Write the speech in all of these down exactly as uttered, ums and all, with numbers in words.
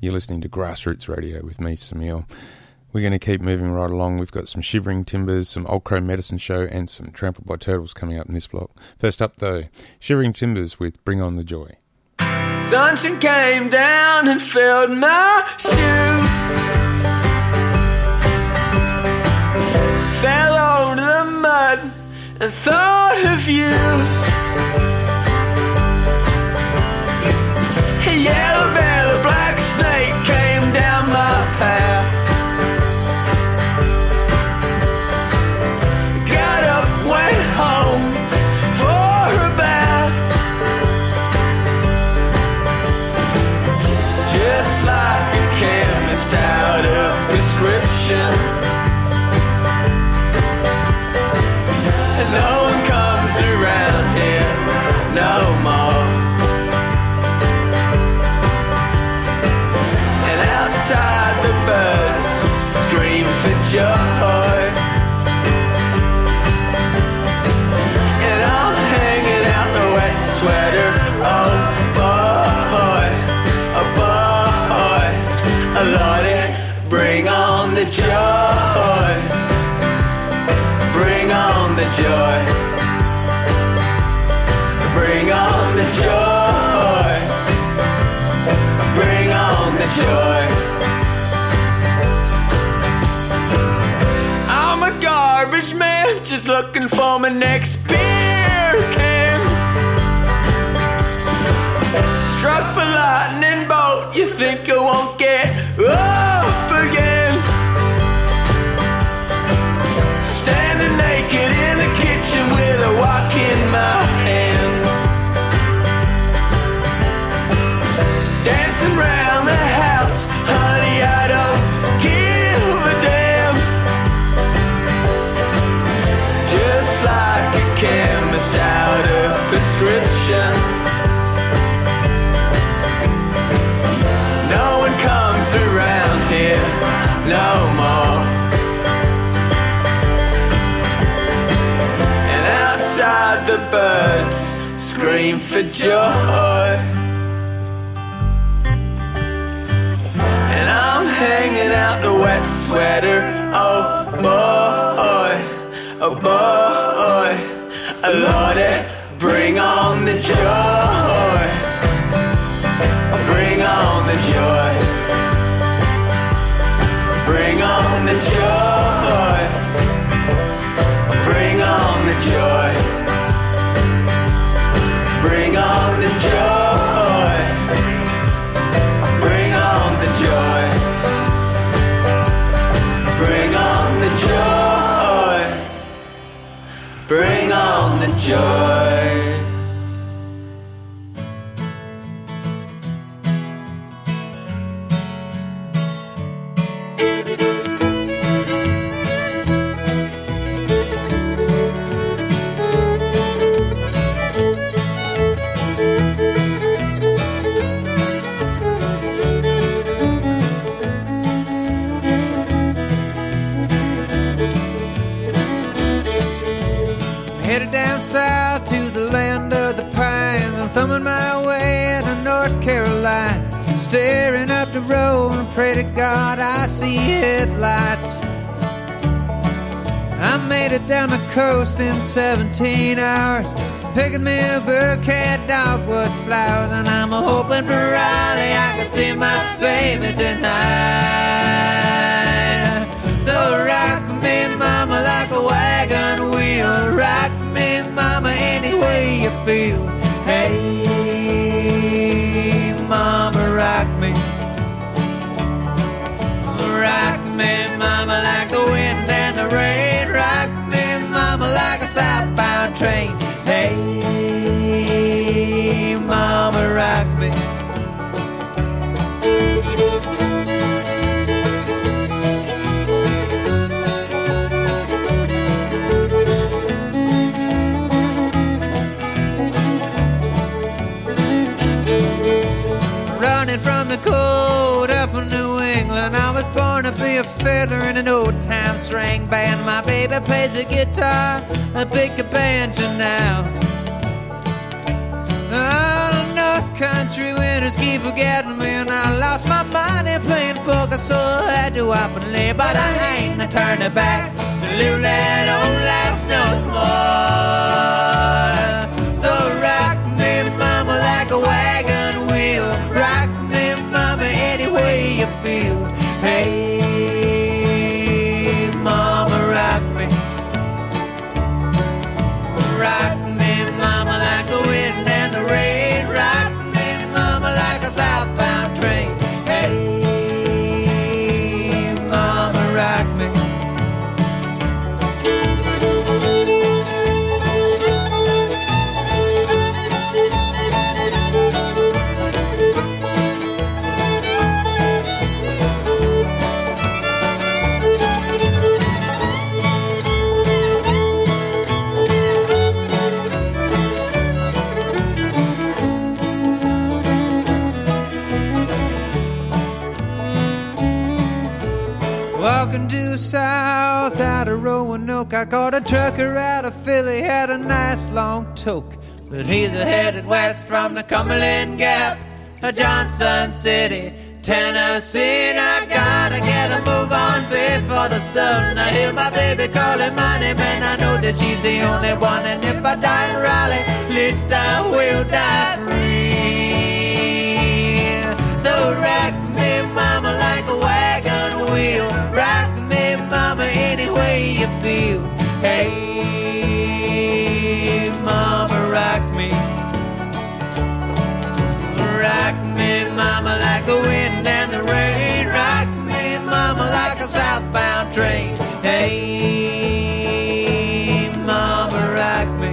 You're listening to Grassroots Radio with me, Samil. We're going to keep moving right along. We've got some Shivering Timbers, some Old Crow Medicine Show, and some Trampled by Turtles coming up in this block. First up, though, Shivering Timbers with Bring On the Joy. Sunshine came down and filled my shoes. Fell over the mud and thought of you. A yellow belly black snake came down my path. Got up, went home for a bath. Just like a chemist out of prescription. And no one comes around here no more. And outside the birds scream for joy. And I'm hanging out the wet sweater. Oh boy, oh boy, oh Lordy, bring on the joy. Bring on the joy. Bring on the joy. Bring on the joy. I'm a garbage man, just looking for my next beer can. Struck by lightning bolt, you think I won't get up again. Standing naked in the kitchen with a wok in my hand. Dancing round the house, honey, I don't give a damn. Just like a chemist out of prescription. No one comes around here no more. And outside the birds scream for joy. And I'm hanging out the wet sweater. Oh boy, oh boy, oh Lordy, bring on the joy. Bring on the joy. Bring on the joy. Bring on the joy. Bring on the joy. Bring on the joy. Bring on the joy. Bring on the joy. Headed down south to the land of the pines. I'm thumbing my way to North Carolina, staring up the road and pray to God I see headlights. I made it down the coast in seventeen hours, picking me a bouquet of dogwood flowers, and I'm hoping for Raleigh I can see my baby tonight. So rock me, mama, like a wagon wheel. Rock me, mama, any way you feel. Hey, mama, rock me. Rock me, mama, like the wind and the rain. Rock me, mama, like a southbound train. Hey, mama, rock me. From the cold up in New England, I was born to be a fiddler in an old-time string band. My baby plays the guitar, I pick a banjo now. Oh, North Country winters keep forgetting me, and I lost my mind so I had to up and lay, but I ain't a turning back to live that old life no more. So rock me, mama, like a wagon wheel. Rock me, mama, any way you feel. Hey, mama, rock me. Rock me, mama, like the wind and the rain. Rock me, mama, like a southbound train. Hey, mama, rock me. Walking due south out of Roanoke, I caught a trucker out of Philly, had a nice long toke. But he's a headed west from the Cumberland Gap to Johnson City, Tennessee. And I gotta get a move on before the sun. I hear my baby calling my name, and I know that she's the only one. And if I die in Raleigh, at least I will die free. So rock me, mama, like a wagon wheel. Rock me, mama, any way you feel. Hey, mama, rock me. Rock me, mama, like the wind and the rain. Rock me, mama, like a southbound train. Hey, mama, rock me.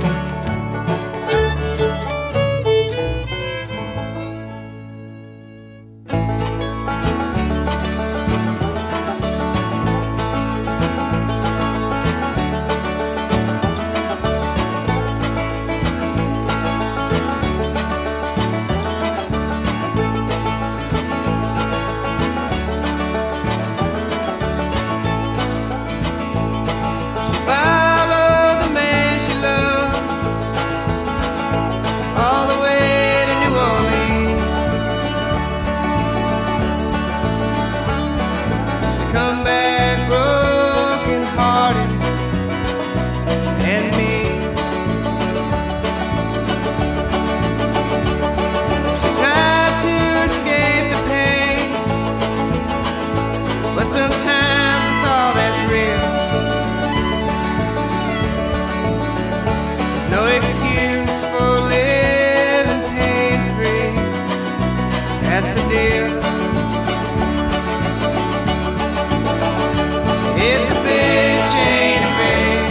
It's a big chain of pain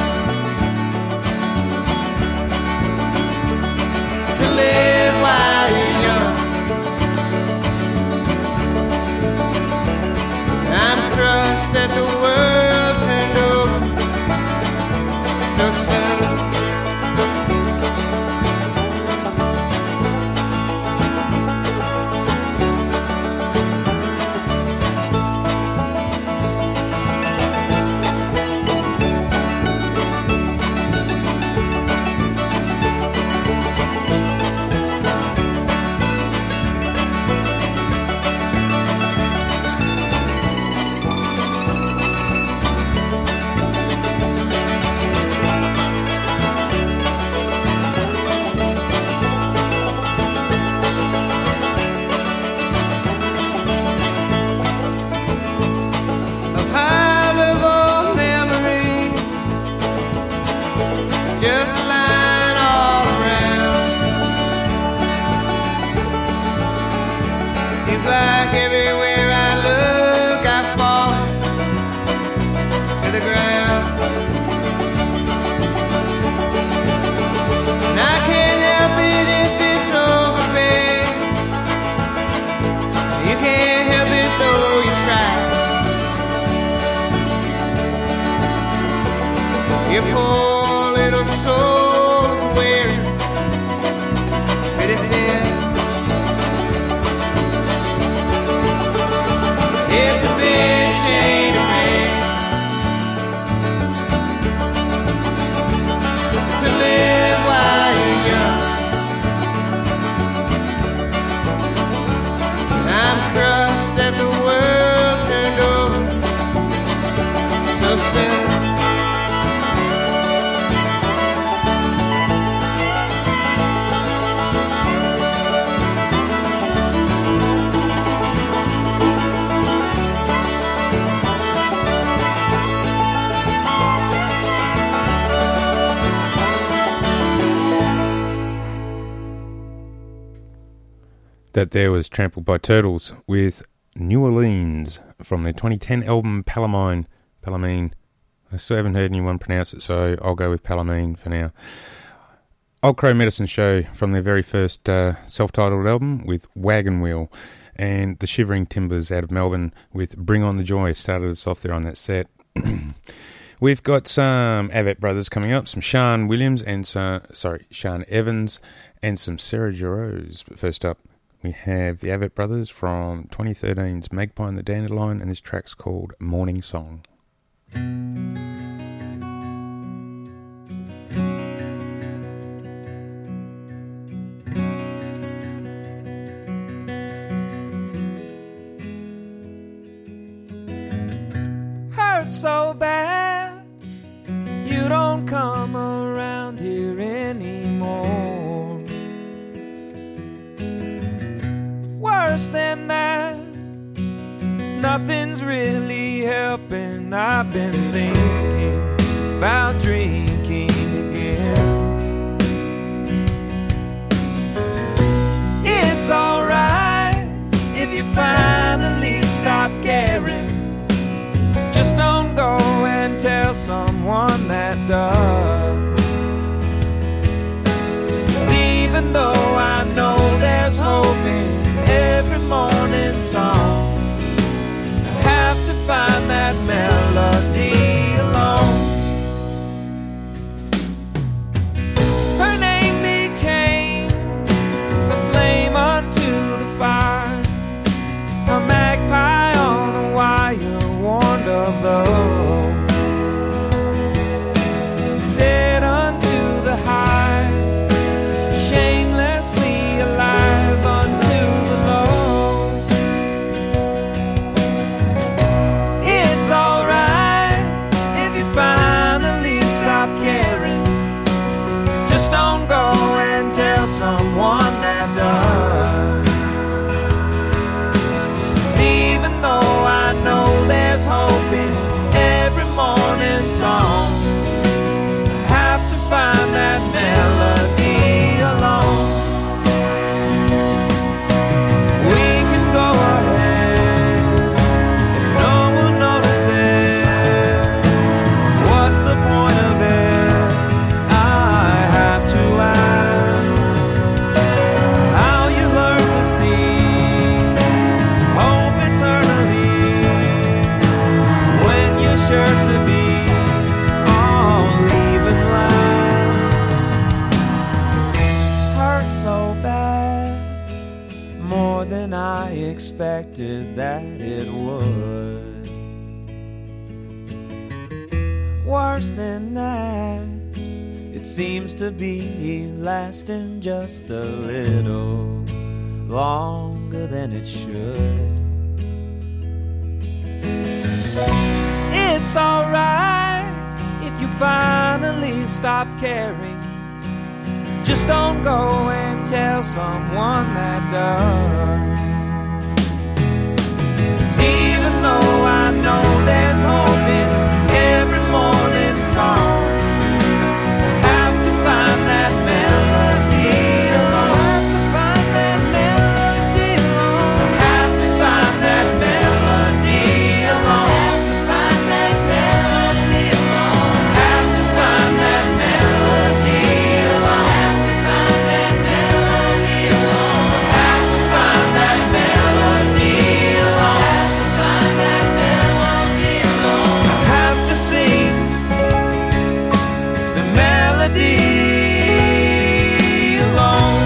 to live while you're young. I'm crushed that the world turned over so soon. Your poor little soul is wearing pretty thin. It's a big chain of pain to live while you're young. I'm crushed that the world turned That there was Trampled by Turtles with New Orleans from their twenty ten album Palamine. Palamine. I still haven't heard anyone pronounce it, so I'll go with Palamine for now. Old Crow Medicine Show from their very first uh, self-titled album with Wagon Wheel. And the Shivering Timbers out of Melbourne with Bring On The Joy started us off there on that set. We've got some Avett Brothers coming up, some Sean Williams and some, sorry, Sean Evans and some Sarah Jarosz. But first up, we have the Avett Brothers from twenty thirteen's Magpie and the Dandelion, and this track's called Morning Song. Hurt so bad you don't come around here anymore. Worse than that, nothing's really helping. I've been thinking about drinking again. It's alright if you finally stop caring. Just don't go and tell someone that does. Even though I know there's hope in every morning song, I have to find that melody alone. Her name became a flame unto the fire, a magpie on a wire warned of love. Dead unto the high, shamelessly alive unto the low. It's alright if you finally stop caring. Just don't go and tell someone that does. Even though I know there's hope in every morning song, I have to find that melody alone. We can go ahead if no one notices. What's the point of it? I have to ask how you learn to see hope eternally when you're sure to be all leaving last. Hurt so bad, more than I expected that it would. Worse than that, it seems to be lasting just a little longer than it should. It's alright if you finally stop caring. Just don't go and tell someone that does. Even though I know there's hope in every morning song, I have to find that melody alone. I have to find that melody alone. I have to find that melody alone. I have to find that melody alone. I have to find that melody alone. I have to find that melody alone. I have to find that melody alone. I have to find that melody alone. I have to sing the melody alone.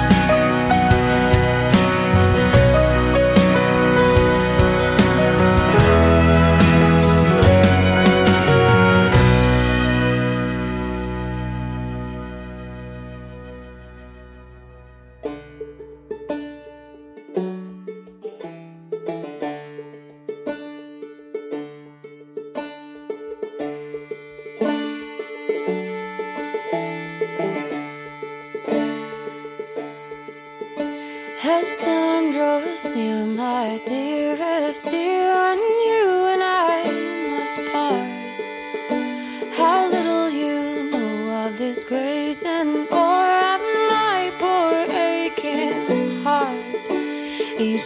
As time draws near, my dearest dear, and you and I must part. How little you know of this grace and or of my poor aching heart.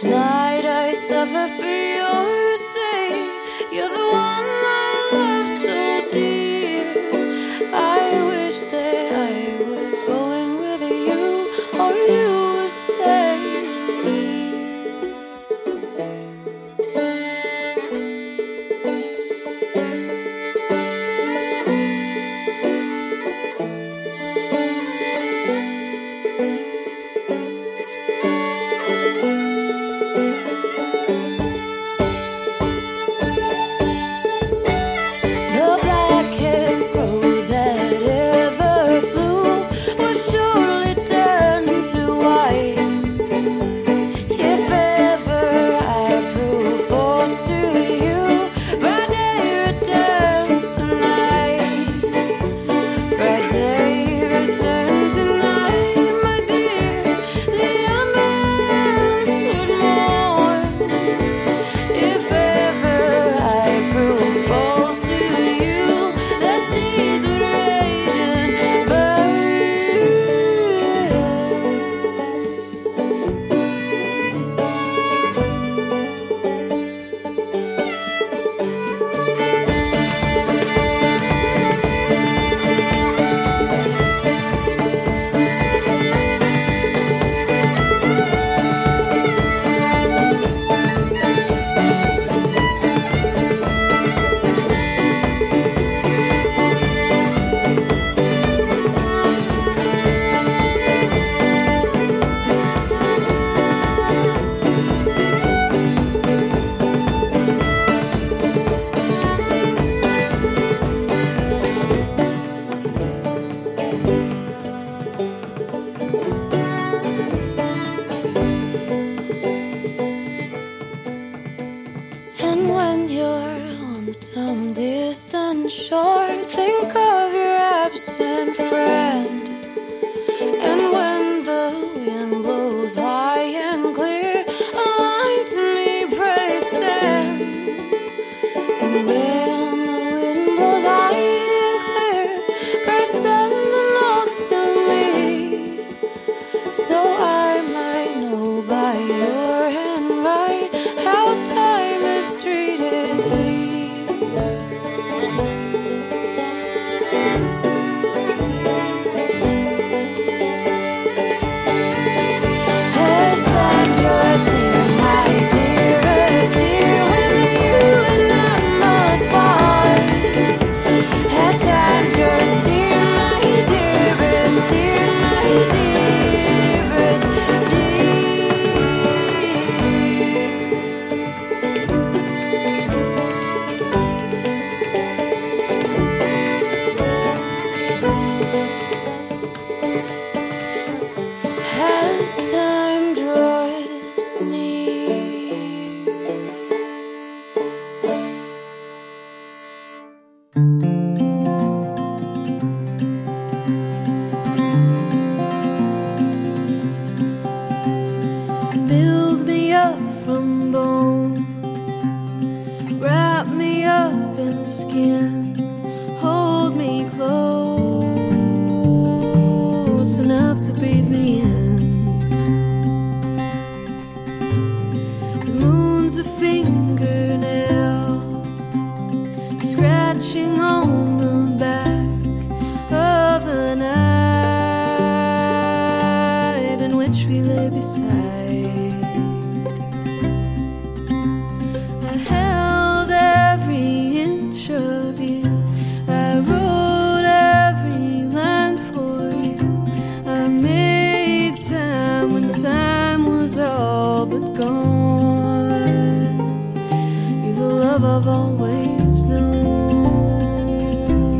night I suffer for your sake. You're the one I love so dear. I wish that I was going with you, or you were staying. Some distant shore, think of your absent friend. And when the wind blows high and clear, a line to me, pray send. And when the wind blows high and clear, pray send a note to me, so I might know by your handwriting how time has treated thee. Build me up from bones, wrap me up in skin, hold me close enough to breathe me in. The moon's a fingernail scratching on the back of the night in which we lay beside. Of you, I wrote every line for you. I made time when time was all but gone. You're the love I've always known.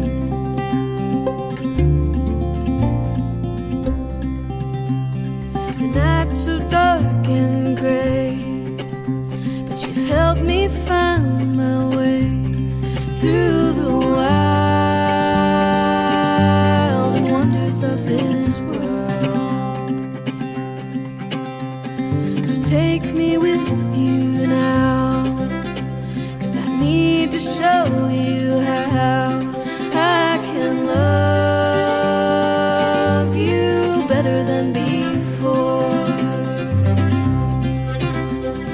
The nights so dark and gray, but you've helped me find my way through the wild and wonders of this world. So take me with you now, 'cause I need to show you how I can love you better than before.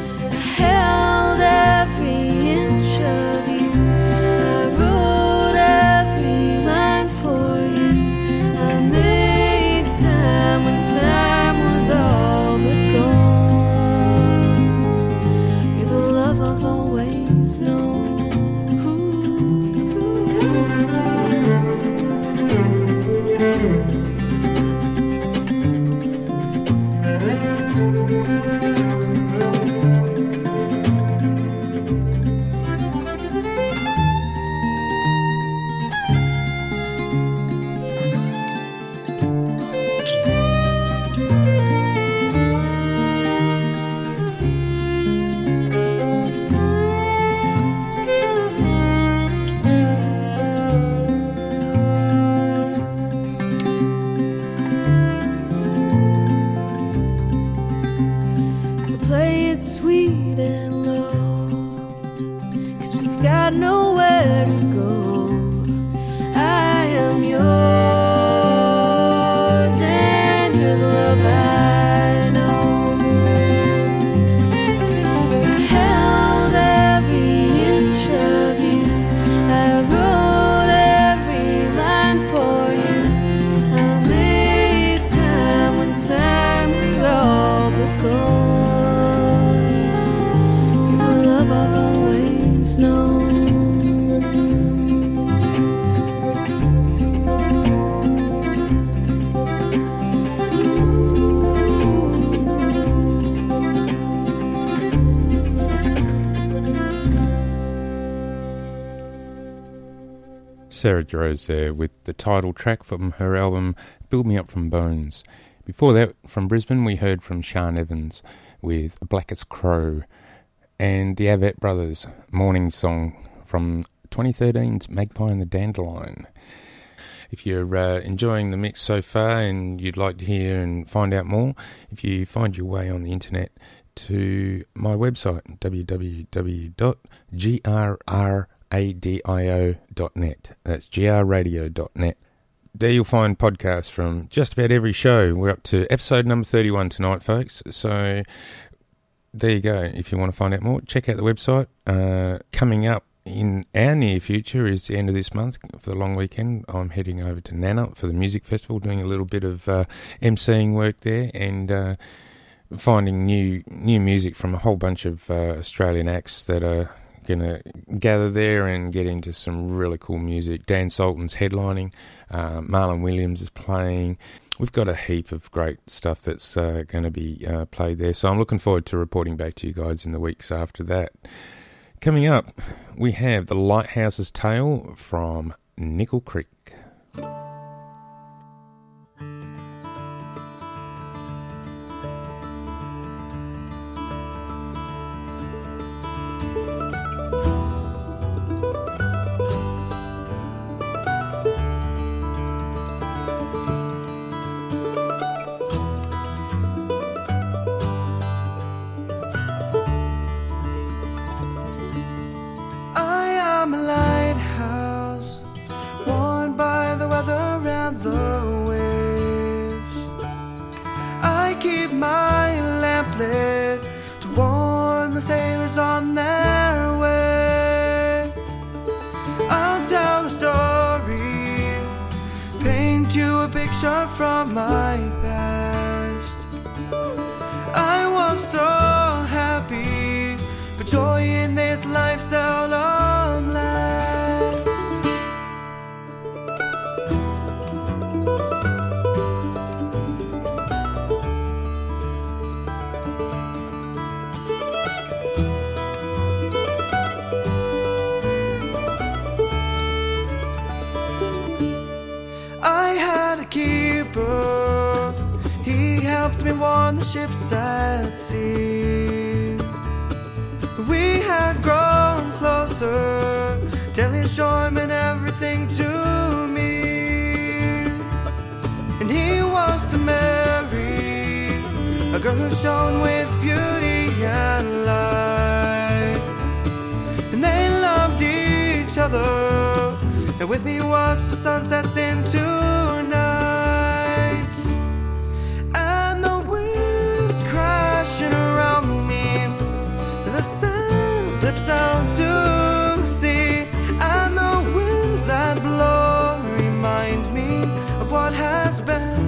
always know. Sarah Jarosz there with the title track from her album Build Me Up From Bones. Before that, from Brisbane, we heard from Sian Evans with Blackest Crow, and the Avett Brothers Morning Song from twenty thirteen's Magpie and the Dandelion. If you're uh, enjoying the mix so far and you'd like to hear and find out more, if you find your way on the internet to my website, w w w dot g r r radio dot net. That's g r radio dot net. There you'll find podcasts from just about every show. We're up to episode number thirty-one tonight, folks. So there you go. If you want to find out more, check out the website. Uh, coming up in our near future is the end of this month for the long weekend. I'm heading over to Nannup for the music festival, doing a little bit of uh, emceeing work there, and uh, finding new new music from a whole bunch of uh, Australian acts that are going to gather there and get into some really cool music. Dan Sultan's headlining, uh, Marlon Williams is playing. We've got a heap of great stuff that's uh, going to be uh, played there, so I'm looking forward to reporting back to you guys in the weeks after that. Coming up, we have The Lighthouse's Tale from Nickel Creek. From my past, I was so happy, but joy in this life seldom lasts. I had a keeper, he helped me warn the ships at sea. We had grown closer, till his joy meant everything to me. And he was to marry a girl who shone with beauty and light. And they loved each other, and with me watched the sunsets into night. And the winds crashing around me, and the sand slips out to sea. And the winds that blow remind me of what has been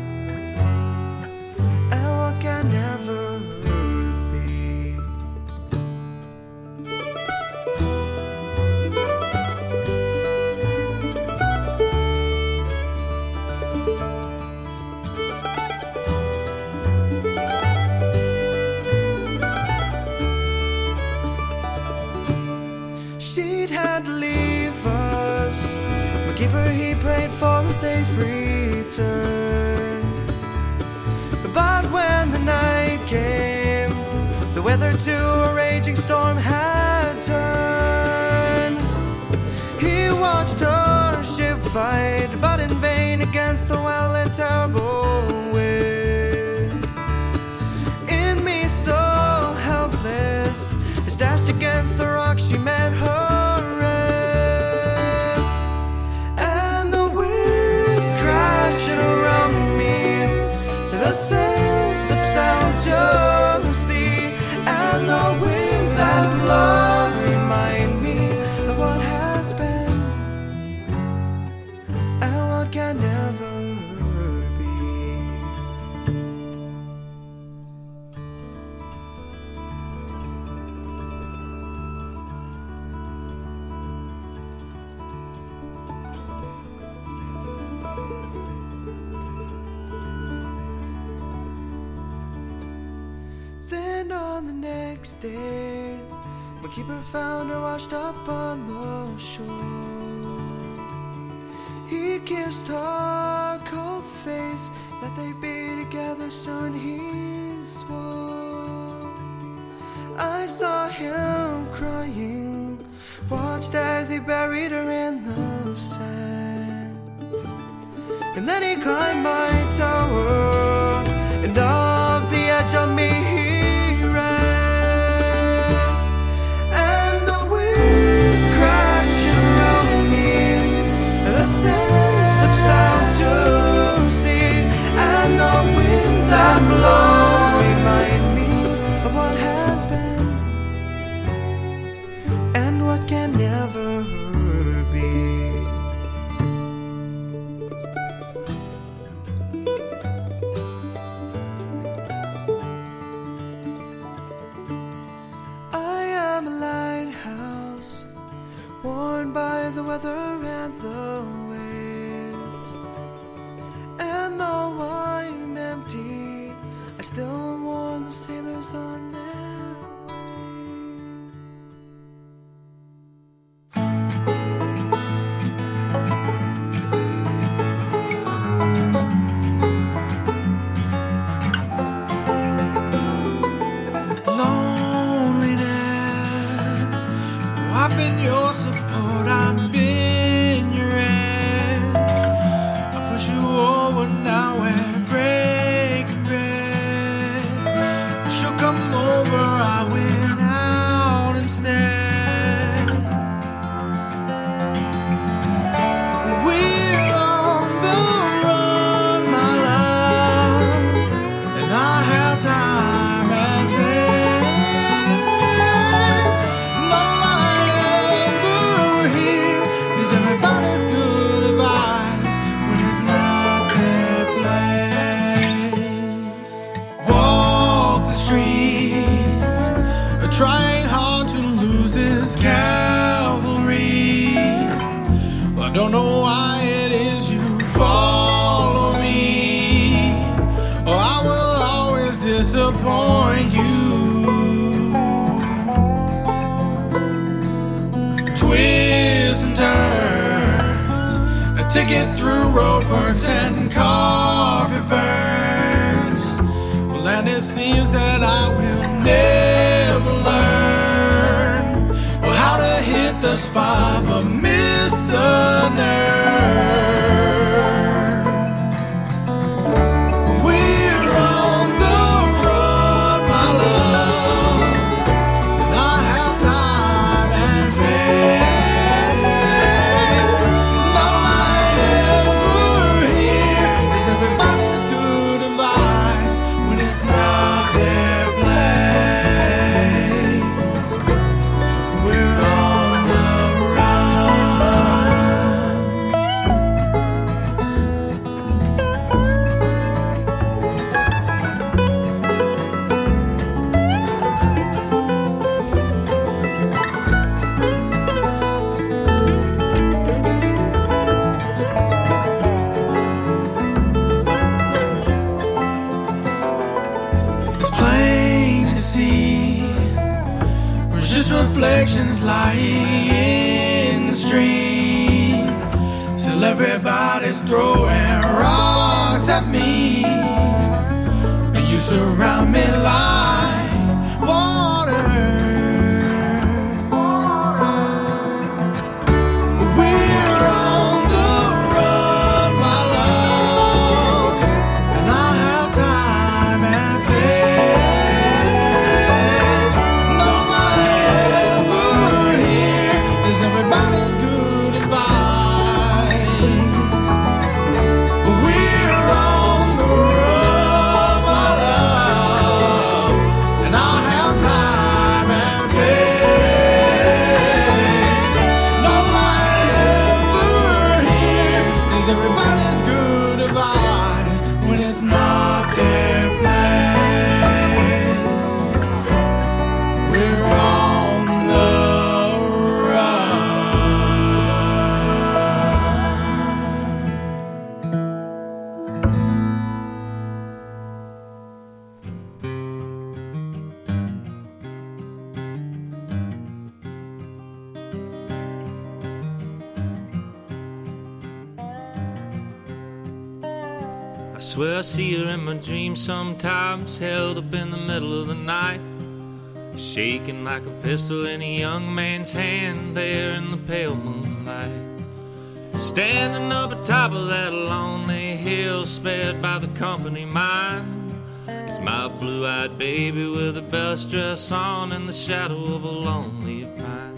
and what can never be. keeper, he prayed for a safe return. But when the night came, the weather to a raging storm had turned. He watched her ship fight, but in vain against the wild and terrible wind. In me so helpless, as dashed against the rock she met her end. And the winds crashing around me, the sails slips out to sea, and the winds that blow remind me of what has been and what can never be. Then on the next day, my keeper found her washed up on the shore. He kissed her cold face, that they'd be together soon, he swore. I saw him crying, watched as he buried her in the sand. And then he climbed my tower, and off the edge of me he ran. And the winds crashing around me, the sails slips out to sea, and the winds that blow remind me of what has been and what can never be. I am a lighthouse, worn by the weather and the waves. And though I'm empty, I still warn the sailors on their way. Loneliness, oh, I've been your support, I've been your end. I push you over now and break bread. She'll come over, I went out instead. We're on the run, my love, and I have time and faith. And all I ever hear is everybody's good advice when it's not their place. Walk the streets, trying hard to lose this cavalry. I don't know why it is you follow me, or I will always disappoint you. Twists and turns, a ticket through roadworks and carpet burns. Well, and it seems that I will never learn, well, how to hit the spot but miss the nerve. We're on the road, my love, and I have time and faith. And all I ever hear is everybody's good advice when it's not their place. We're on the run. It's plain to see we're just reflections lying in the stream. So till everybody's throwing rocks at me, and you surround me like water. We're on the run, my love, and I have time and faith. All I ever hear is everybody's good advice. We're on the run, my love, and I have time and faith. All I ever hear is everybody's good advice when it's not their plan. We're on the run. I swear I see her in my dreams sometimes, held up in the middle of the night, shaking like a pistol in a young man's hand there in the pale moonlight. Standing up atop of that lonely hill, spared by the company mine, is my blue-eyed baby with her best dress on in the shadow of a lonely pine.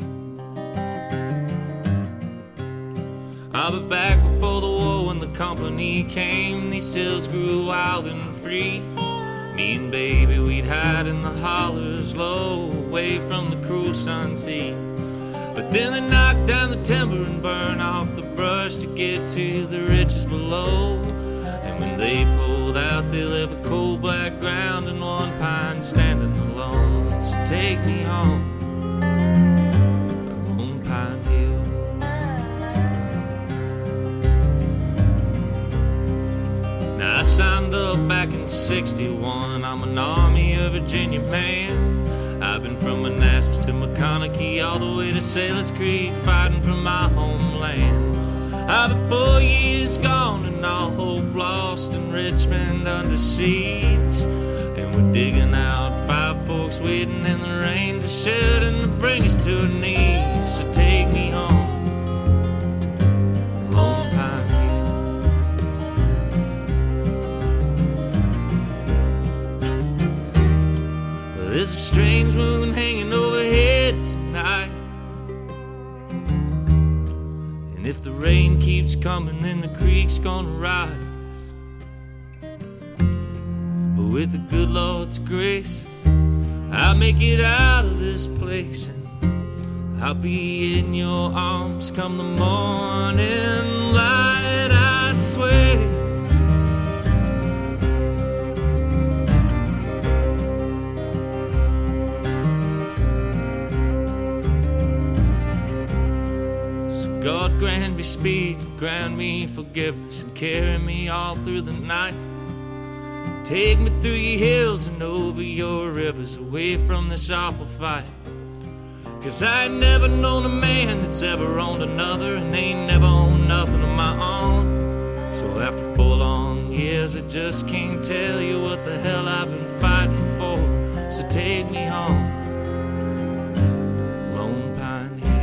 I'll be back before the war when the company came. These hills grew wild and free. Me and baby, we'd hide in the hollers low, away from the cruel sun's heat. But then they knock down the timber and burn off the brush to get to the riches below. And when they pulled out, they left a cold black ground and one pine standing alone. So take me home, Lone Pine Hill. Now I signed up back in sixty-one. I'm an Army of Virginia man. I've been from Manassas to McConaughey, all the way to Sailor's Creek, fighting for my homeland. I've been four years gone and all hope lost in Richmond under siege. And we're digging out Five Forks, waiting in the rain for Sheridan to bring us to our knees. So take me home, Lone Pine Hill. Well, there's a strange moon hanging overhead tonight, and if the rain keeps coming, then the creek's gonna rise. But with the good Lord's grace, I'll make it out of this place, and I'll be in your arms come the morning light, I swear. God grant me speed, grant me forgiveness, and carry me all through the night. Take me through your hills and over your rivers, away from this awful fight. Cause I ain't never known a man that's ever owned another, and ain't never owned nothing of my own. So after four long years, I just can't tell you what the hell I've been fighting for. So take me home, Lone Pine Hill.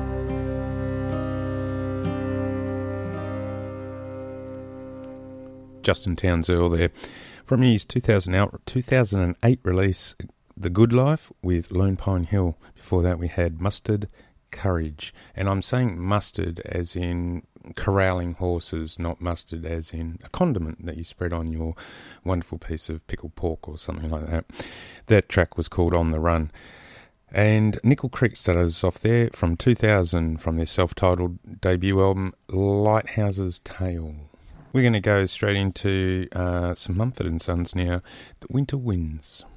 Justin Townes Earle there, from his two thousand eight release, The Good Life, with Lone Pine Hill. Before that we had Mustard Courage. And I'm saying mustard as in corralling horses, not mustard as in a condiment that you spread on your wonderful piece of pickled pork or something like that. That track was called On the Run. And Nickel Creek started us off there from two thousand, from their self-titled debut album, Lighthouse's Tale. We're going to go straight into uh, some Mumford and Sons now, The Winter Winds.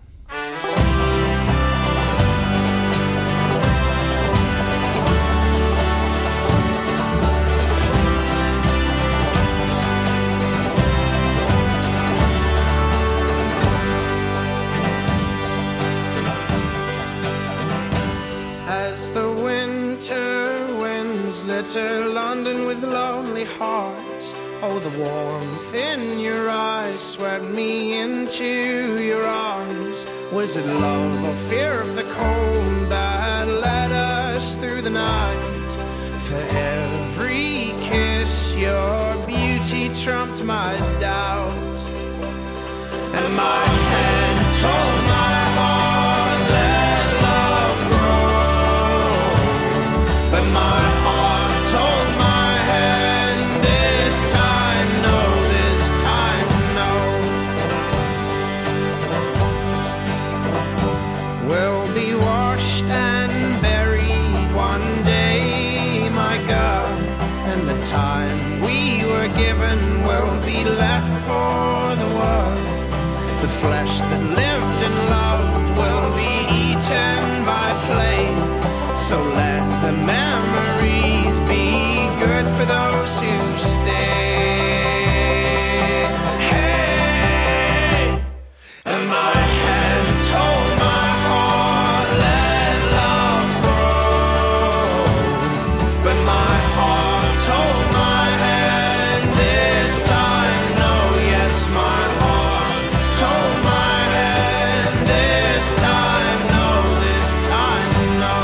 As the winter winds litter London with lonely hearts. Oh, the warmth in your eyes swept me into your arms. Was it love or fear of the cold that led us through the night? For every kiss your beauty trumped my doubt. And my head told my heart, let love grow. But my heart told my head, this time no, this time no. We'll be washed and buried one day, my God. And the time we were given will be left for the world. The flesh that lived and loved will be eaten by flame. So let the memories be good for those who stay. Hey, and my head told my heart, let love grow. But my heart told my head, this time no, yes, my heart told my head, this time no, this time no.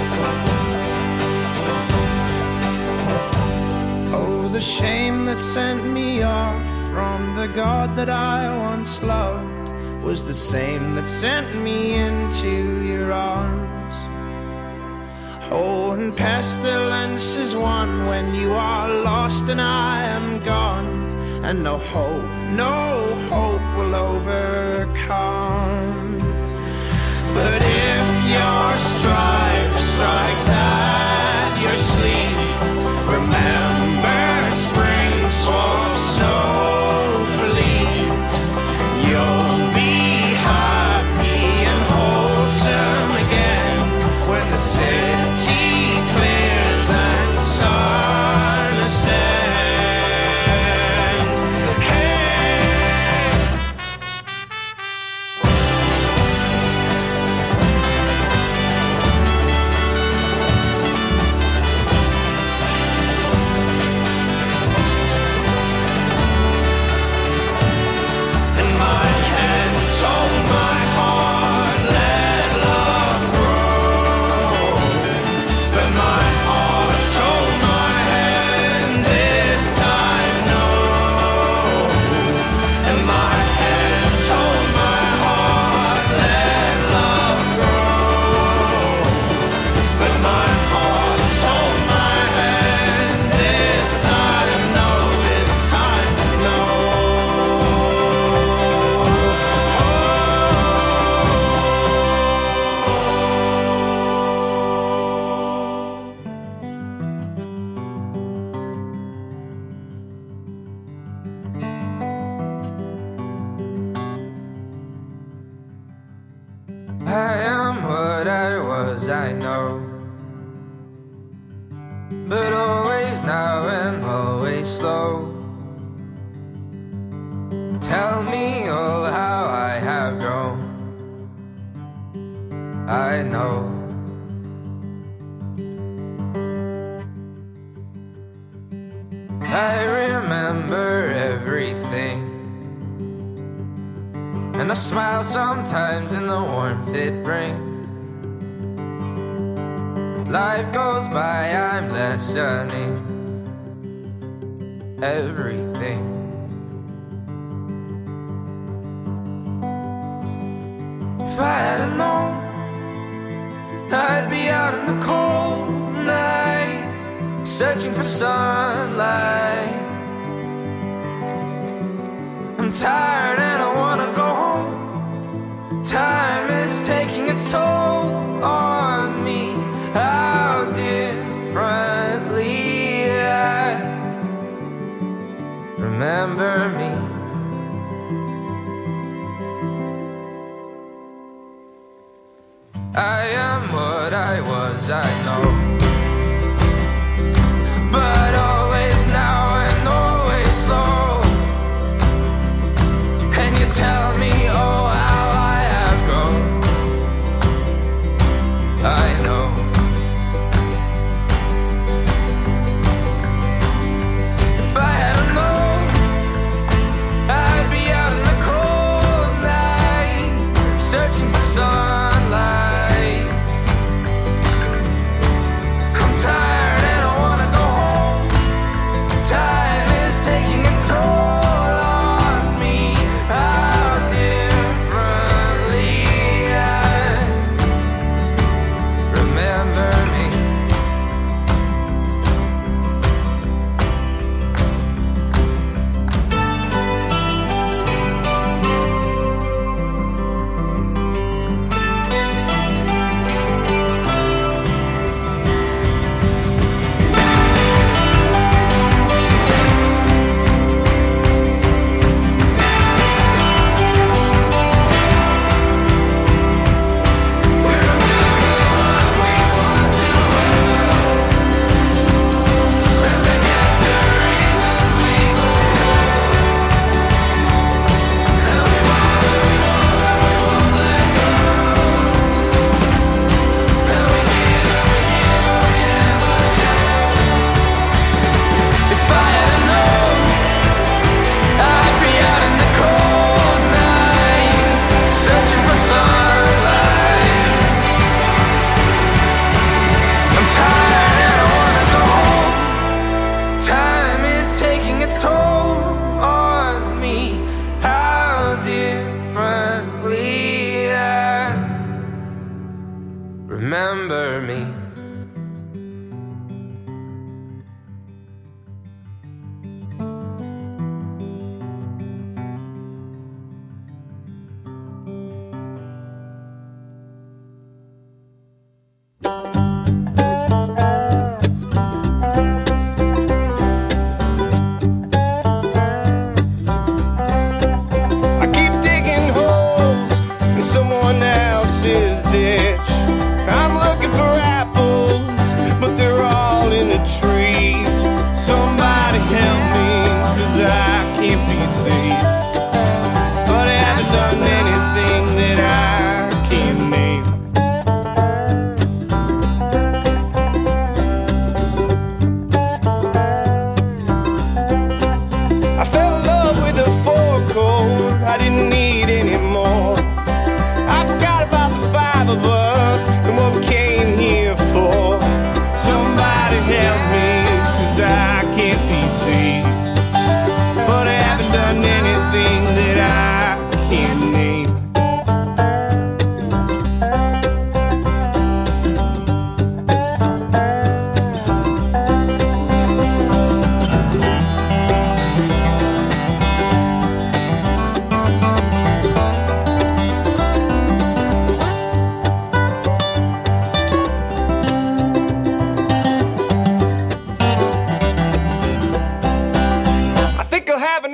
Oh, the shame that sent me off from the God that I once loved was the same that sent me into your arms. Oh, and pestilence is one when you are lost and I am gone. And no hope, no hope will overcome. But if your strife strikes at your sleep, remember spring swamps snow for leaves. You'll be happy and wholesome again when the city clears and sun ascends. I am what I was, I know, but always now and always slow. Tell me all how I have grown. I know I remember everything, and I smile sometimes in the warmth it brings. Life goes by, I'm lessening everything. If I had known I'd be out in the cold night, searching for sunlight. I'm tired and I wanna go home. Time is taking its toll on me. How differently I remember me. I am what I was, I know, but always now and always slow. And you tell me, oh, how I have grown. I know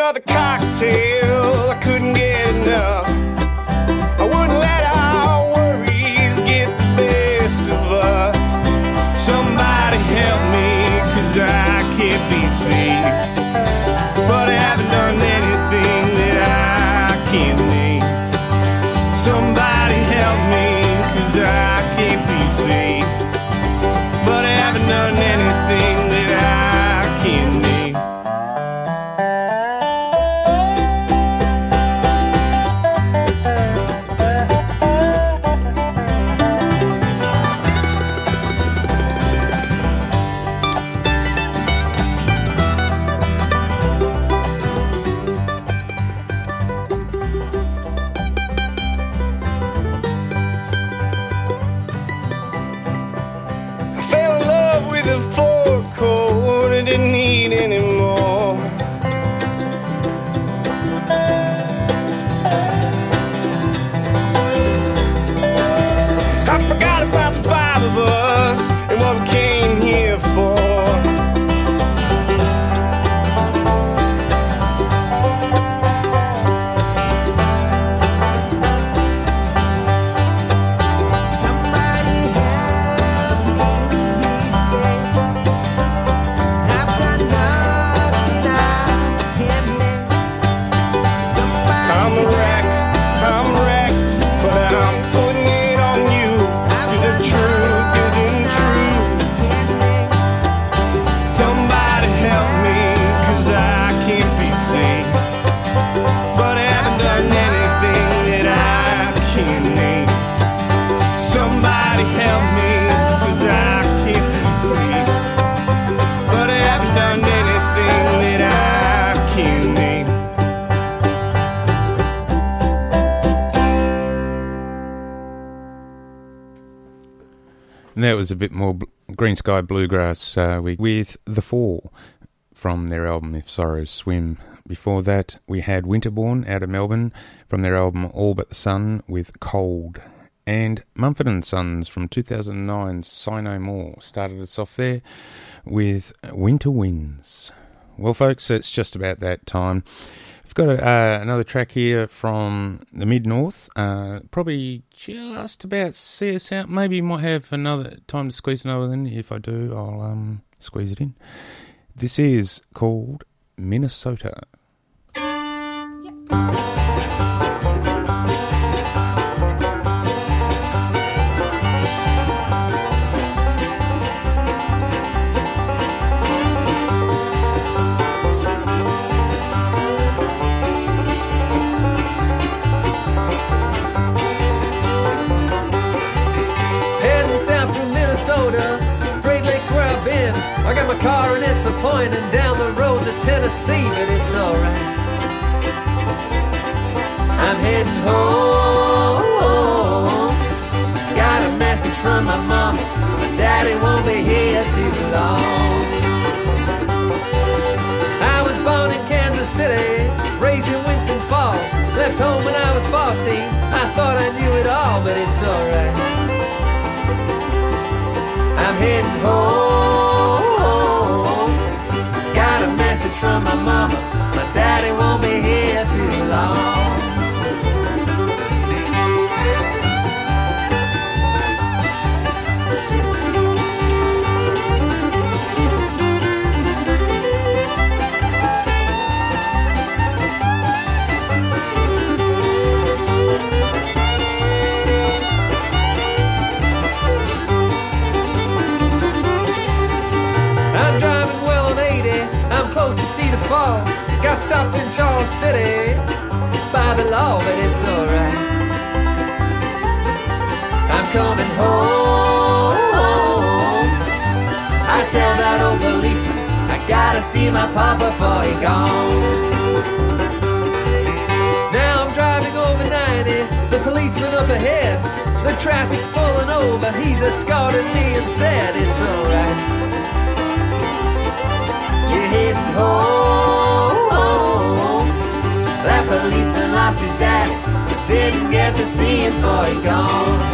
another cocktail, I couldn't get enough. I wouldn't let our worries get the best of us. Somebody help me, cause I can't be saved. But I haven't done anything that I can't name. Somebody help me, cause I can't be saved. But I haven't done anything that I can't name. And that was a bit more Green Sky Bluegrass uh, with The Fall from their album If Sorrows Swim. Before that, we had Winterbourne out of Melbourne from their album All But the Sun with Cold. And Mumford and Sons from two thousand nine's Sigh No More started us off there with Winter Winds. Well, folks, it's just about that time. I've got a, uh, another track here from the Mid-North. Uh, probably just about see us out. Maybe might have another time to squeeze another in. If I do, I'll um, squeeze it in. This is called Minnesota. I got my car and it's a pointing down the road to Tennessee, but it's alright. I'm heading home. Got a message from my mama, my daddy won't be here too long. I was born in Kansas City, raised in Winston Falls. Left home when I was fourteen, I thought I knew it all, but it's alright. I'm heading home. Got a message from my mama, my daddy won't be here too long. I'm driving well on eighty, I'm close to Cedar Falls. Got stopped in Charles City by the law, but it's alright. I'm coming home. I tell that old policeman I gotta see my papa before he gone. Now I'm driving over ninety, the policeman up ahead. The traffic's pulling over, he's escorting me and said it's alright. You're heading home. That policeman lost his daddy, but didn't get to see him before he gone.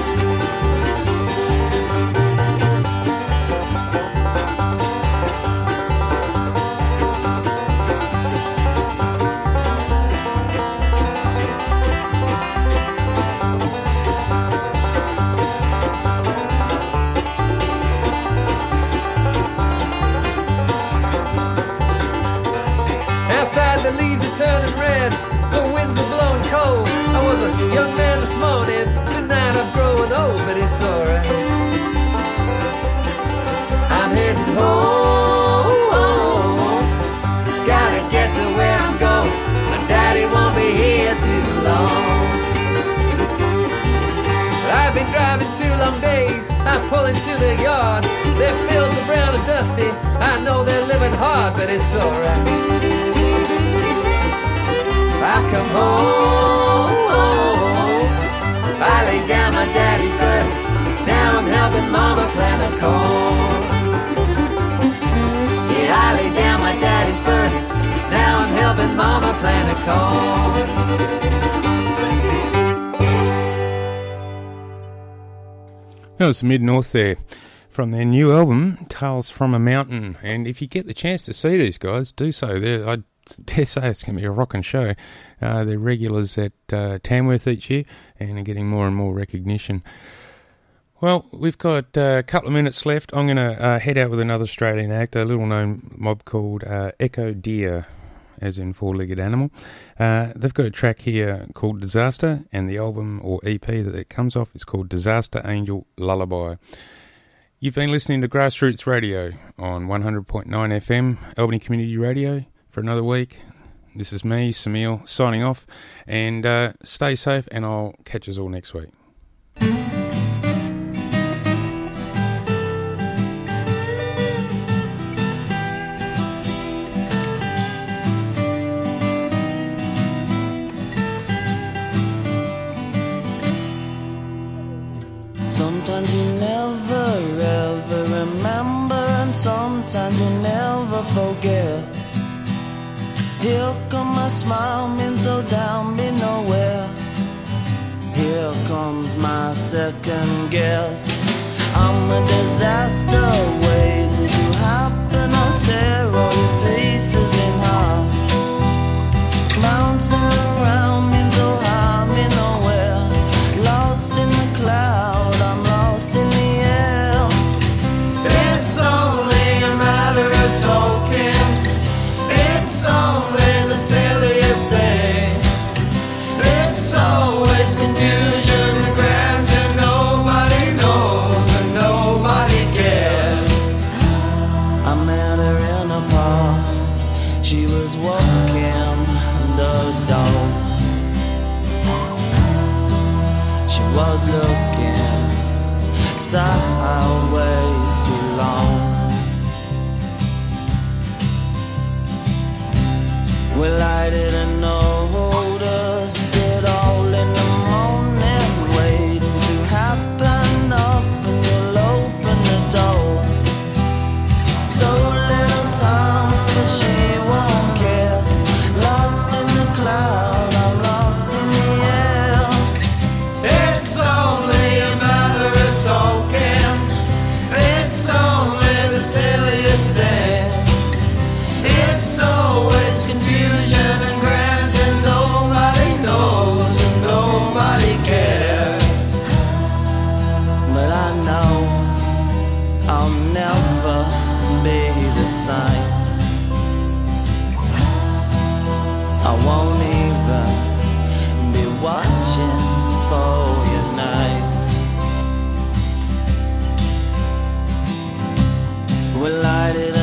long days, I pull into their yard. Their fields are brown and dusty. I know they're living hard, but it's alright. I've come home. I laid down my daddy's bed. Now I'm helping mama plant a corn. Yeah, I laid down my daddy's bird. Now I'm helping mama plant a corn. That was Mid-North there from their new album, Tales from a Mountain. And if you get the chance to see these guys, do so. They're, I dare say it's going to be a rocking show. Uh, they're regulars at uh, Tamworth each year and are getting more and more recognition. Well, we've got uh, a couple of minutes left. I'm going to uh, head out with another Australian act, a little-known mob called uh, Echo Deer, as in four-legged animal. Uh, they've got a track here called Disaster, and the album or E P that it comes off is called Disaster Angel Lullaby. You've been listening to Grassroots Radio on one hundred point nine F M, Albany Community Radio, for another week. This is me, Samil, signing off, and uh, stay safe, and I'll catch us all next week. Sometimes you never ever remember, and sometimes you never forget. Here come my smile, mean so down, be nowhere. Here comes my second guess. I'm a disaster waiting to happen. I'll tear all your pieces in half. Bouncing around, mean so high, me nowhere. Lost in the cloud, I'm lost in the air. It's only a matter of talking. It's only the silliest things. It's always confusion and grandeur. Nobody knows and nobody cares. I met her in a park. She was walking the dog. She was looking sideways too long. Well, I didn't notice it all in the morning, waiting to happen up, and you'll open the door. So little time, but she won't care. Lost in the cloud, I'm lost in the air. It's only a matter of talking. It's only the silliest things. It's always confusion and grandeur. Nobody knows and nobody cares. But I know I'll never be the same. I won't even be watching for your name. Well, I didn't